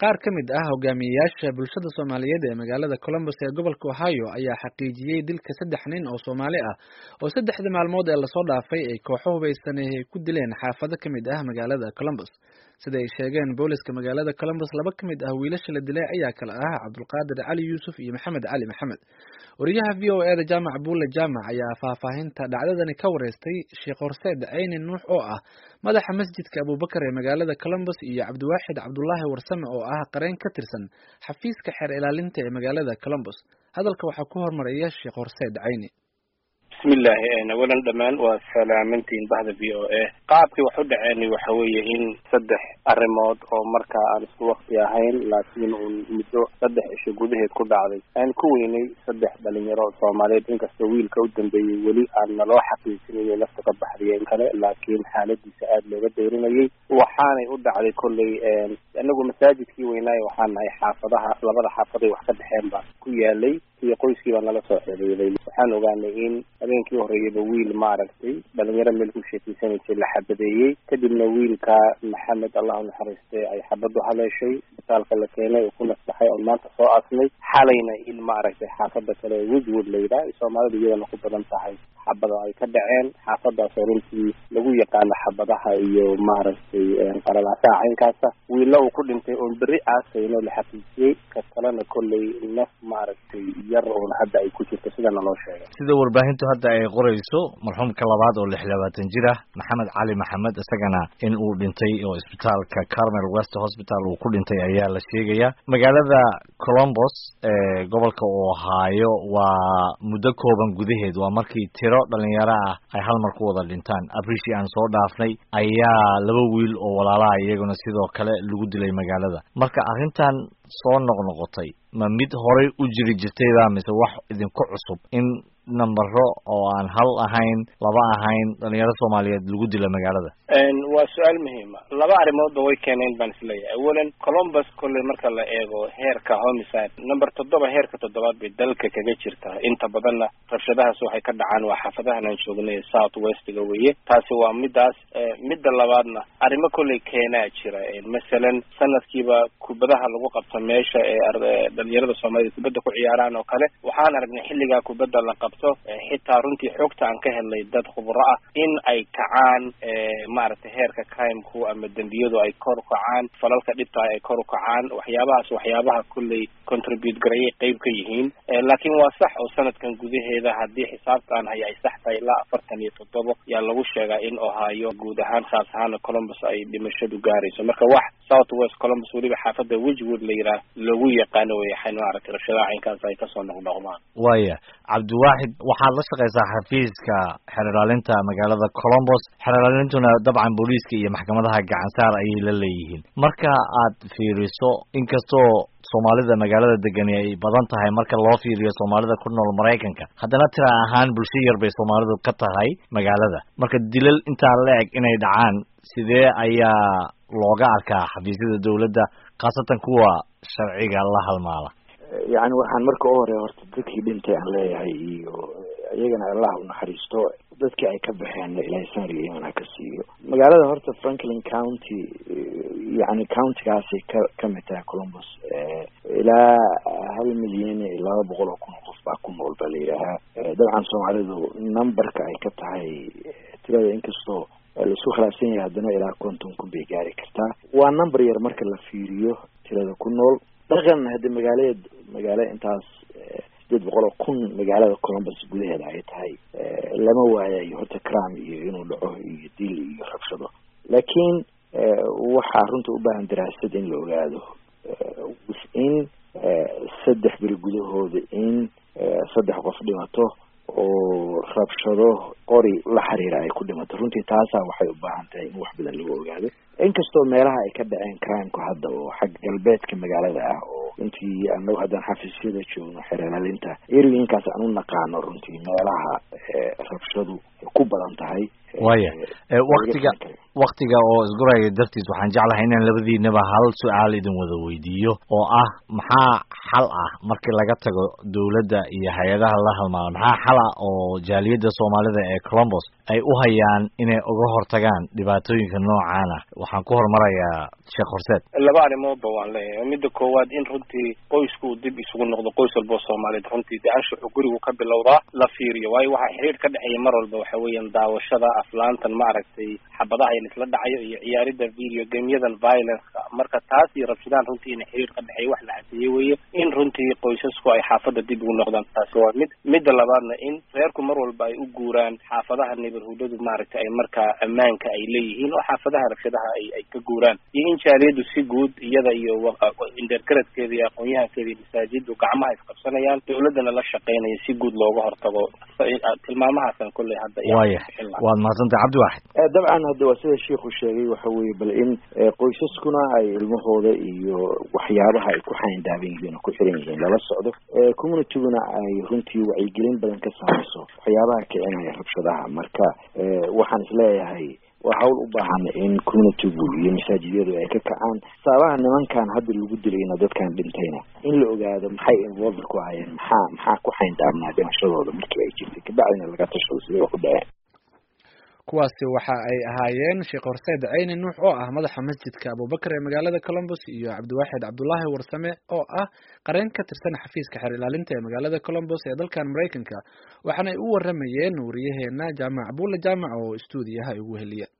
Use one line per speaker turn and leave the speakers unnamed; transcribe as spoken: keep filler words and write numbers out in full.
qaar ka mid ah hogaamiyayaasha bulshada Soomaaliyeed ee magaalada Columbus ee gobolka Ohio ayaa xaqiijiyay dilka saddex nin oo Soomaali ah oo saddexda maalmood ee la soo dhaafay ay kooxo hubeysan ay ku dileen xaafado ka mid ah magaalada Columbus. Sida ay sheegeen booliska magaalada Columbus, laba ka mid ah wiilasha la dilay ayaa kala ah Cabdulqaadir Cali Yuusuf iyo Maxamed Cali Maxamed. Wariyaha V O A da Jaamac Buule Jaamac ayaa faahfaahinta dhacdadani ka wareystay Sheekh Horseed Cayni Nuux oo ah madaxa masjidka Abubakar ee magaalada Columbus iyo Cabdiwaaxid Cabdullaahi Warsame oo ah qareen ka tirsan xafiiska xeer ilaalinta ee magaalada Columbus. Hadalka waxaa ku hormaraya Sheekh Horseed Cayni.
bismillah awalan dhamaan waa salaamantiin bahda V O A. qaabkii wax u dhaceen waxa weeye in saddex arrimood oo marka aan isku waqti ahayn laakiin uu muddo saddex isha gudaheed ku dhacday aan ku weynay saddex dhalinyaro Soomaaliyeed inkastoo wiilka u dambeeyay weli aan naloo xaqiijinayay nafta ka baxdiyeen kale laakiin xaaladiisa aad looga dayrinayay waxaanay u dhacday kolley anagu masaajidkii weynaay waxaan nahay xaafadaha labada xaafaday wax ka dhaxeen baa ku yaalay iyo qoyskii baa nala soo xiriiray. waxaan ogaanay in habeenkii horreeyaba wiil maaragtay dhalinyaro meel ku sheekeysanaysay la xabadeeyey kadibna wiilka Maxamed Allah u naxariistay ay xabadu haleeshay isbitaalka la keenay oo ku nasbaxay oo maanta soo aasnay xalayna in maaragtay xaafada kale Woodwood la yiraahdo Soomaalidu iyadana ku badan tahay xabado ay ka dhaceen xaafadaas oo runtii lagu yaqaano xabadaha iyo maaragtay qaralaasa caynkaasa wiilo uu ku dhintay oo beri aasayno la xaqiijiyay ka kalena kolley naf maaragtay yar oo hadda ay ku jirto sida naloo sheegay.
sida warbaahintu hadda ay qorayso marxuumka labaad oo lix iyo labaatan jir ah Maxamed Cali Maxamed isagana in uu dhintay oo isbitaalka Carmel West Hospital uu ku dhintay ayaa la sheegaya. magaalada Columbus ee gobolka Ohio waa muddo kooban gudaheed waa markii tiro dhalinyaro ah ay hal mar ku wada dhintaan. abrishi aan soo dhaafnay ayaa laba wiil oo walaalaha iyaguna sidoo kale lagu dilay magaalada. marka arrintan soo noqnoqotay ma mid horey u jiri jirtayba mise wax idinku cusub in nambaro oo aan hal ahayn laba ahayn dhalinyaro Soomaaliyeed lagu dilo magaalada?
een waa su'aal muhiim ah. laba arrimood way keeneen baan isleeyahay. awalan Columbus kolley marka la eego heerka homicide number toddoba heerka toddobaad bay dalka kaga jirtaa. inta badanna rabshadahaas waxay ka dhacaan waa xaafadahan aan joognay South West-ga weeye. taasi waa midaas. midda labaadna arrimo kolley keenaa jira. masalan sanadkiiba kubadaha lagu qabto meesha ee dhalinyarada Soomaaliyeed kubadda ku ciyaaraan oo kale waxaan aragnay xilliga kubadda la qabto xitaa runtii xogta aan ka helnay dad khubaro ah in ay kacaan maaragtay heerka crime-ku ama dambiyadu ay kor u kacaan falalka dhibta ay kor u kacaan waxyaabahaas waxyaabaha kulley contribute garayay qayb ka yihiin. laakiin waa sax oo sanadkan gudaheeda haddii xisaabtaan hay ay sax tahay ilaa afartan iyo toddobo yaa lagu sheegaa in Ohio guud ahaan khaas ahaan Columbus ay dhimashadu gaarayso. marka wax South West Columbus weliba xaafada Woodwood la yiraahdo lagu yaqaano way xayno maaragtay rabshadaha caynkaas ay ka soo noqnoqdaan.
waaya Cabdiwaaxid waxaad la shaqaysaa xafiiska xeer ilaalinta magaalada Columbus. xeer ilaalintuna dabcan booliiska iyo maxkamadaha gacan saar ayay la leeyihiin. marka aad fiiriso inkastoo Soomaalida magaalada degan ay badan tahay marka loo fiiriyo Soomaalida ku nool Mareykanka haddana tira ahaan bulsho yar bay Soomaalidu ka tahay magaalada. marka dilal inta leeg inay dhacaan sidee ayaa looga arkaa xafiisyada dawladda khaasatan kuwa sharciga la halmaala?
yani waxaan marka u hore horta dadkii dhintay aan leeyahay iyo iyagana Allah u naxariisto dadkii ay ka baxeen Ilaahay saari iman ka siiyo. magaalada horta Franklin County yani county-gaasi ka kamid tahay Columbus ilaa hal milyan iyo laba boqol oo kun qof baa ku nool baa leeyahay. dabcan Soomaalidu numberka ay ka tahay tirada inkastoo la isku khilaafsan yahay haddana ilaa konton kun bay gaari kartaa. waa number yar marka la fiiriyo tirada ku nool. dhaqan hadda magaalada magaalo intaas sideed boqol oo kun magaalada Columbus gudaheeda ay tahay lama waayayo horta crime iyo inuu dhaco iyo dil iyo rabshado. laakiin waxaa runta u baahan daraasad in la ogaado in saddex bil gudahooda in saddex qof dhimato oo rabshado qori la xiriira ay ku dhimato. runtii taasaa waxay u baahan tahay in wax badan lagu ogaado. inkastoo meelaha ay ka dhaceen crime-ku hadda oo xag galbeedka magaalada ah oo runtii anagu haddaan xafiisyada joogno xeer ilaalinta erooyinkaas aan u naqaano runtii meelaha rabshadu ku badan tahay
waya waqtiga waqtiga oo isguraya dartiis waxaan jeclahay inaan labadiinaba hal su-aal idin wada weydiiyo oo ah maxaa xal ah markii laga tago dowladda iyo hay-adaha la halmaamo maxaa xal ah oo jaaliyadda soomaalida ee Columbus ay u hayaan inay uga hortagaan dhibaatooyinka noocan ah waxaan ku hormarayaa Sheekh Horseed
laba arrimoodba waan leeyahay midda koowaad in runtii qoysku dib isugu noqdo qoys walba Soomaaliyeed runtii anshaxu gurigu ka bilowdaa la fiiriyo waayo waxa xiriir ka dhaxeeya mar walba waxa weeyaan daawashada aflaantan ma aragtay xabadaha in isla dhacayo iyo ciyaarida video gameyadan violence marka taas iyo rabshadaan runtii in xiriir ka dhaxeeya wax la xadeeyay weeye in runtii qoysasku ay xaafada dib ugu noqdaan taasi waa mid midda labaadna in reerku mar walba ay u guuraan xaafadaha neighborhoodadu ma aragtay ay markaa ammaanka ay leeyihiin oo xaafadaha rabshadaha ay ay ka guuraan iyo in jaaliyadu si guud iyada iyo intercredkeeda iyo aqoon-yahankeeda iyo masaajidu gacmaha isqabsanayaan dowladana la shaqeynaya si guud looga hortago tilmaamahaasan kolley hadda
waya waad mahadsantahay cabdiwaaxid
dabcan hadda waa sida sheikhu sheegay waxa weeye bal in qoysaskuna ay ilmahooda iyo waxyaabaha ay ku xayndaaban yihiin oo ku xiran yihiin lala socdo communityguna ay runtii wacyigelin badan ka samayso waxyaabaha kicinaya rabshadaha marka waxaan isleeyahay waa hawl u baahan in communitygu iyo masaajidyadu ay ka kacaan sababaha nimankan hadda lagu dilayna dadkan dhintayna in la ogaado maxay involve ku hayeen maxaa maxaa ku xayndaabnaa dhimashadooda markii ay jirtay kabacdina laga tashado sidii wax u dhaceen
kuwaasi waxa ay ahaayeen Sheekh Horseed Ceyni Nuux oo ah madaxa masjidka Abubakar ee magaalada Columbus iyo Cabdiwaaxid Cabdullaahi Warsame oo ah qareen ka tirsan xafiiska xeer ilaalinta ee magaalada Columbus ee dalkan Mareykanka waxaana ay u waramayeen wariyaheena Jaamac Abuula Jaamac oo stuudiyaha ugu heliya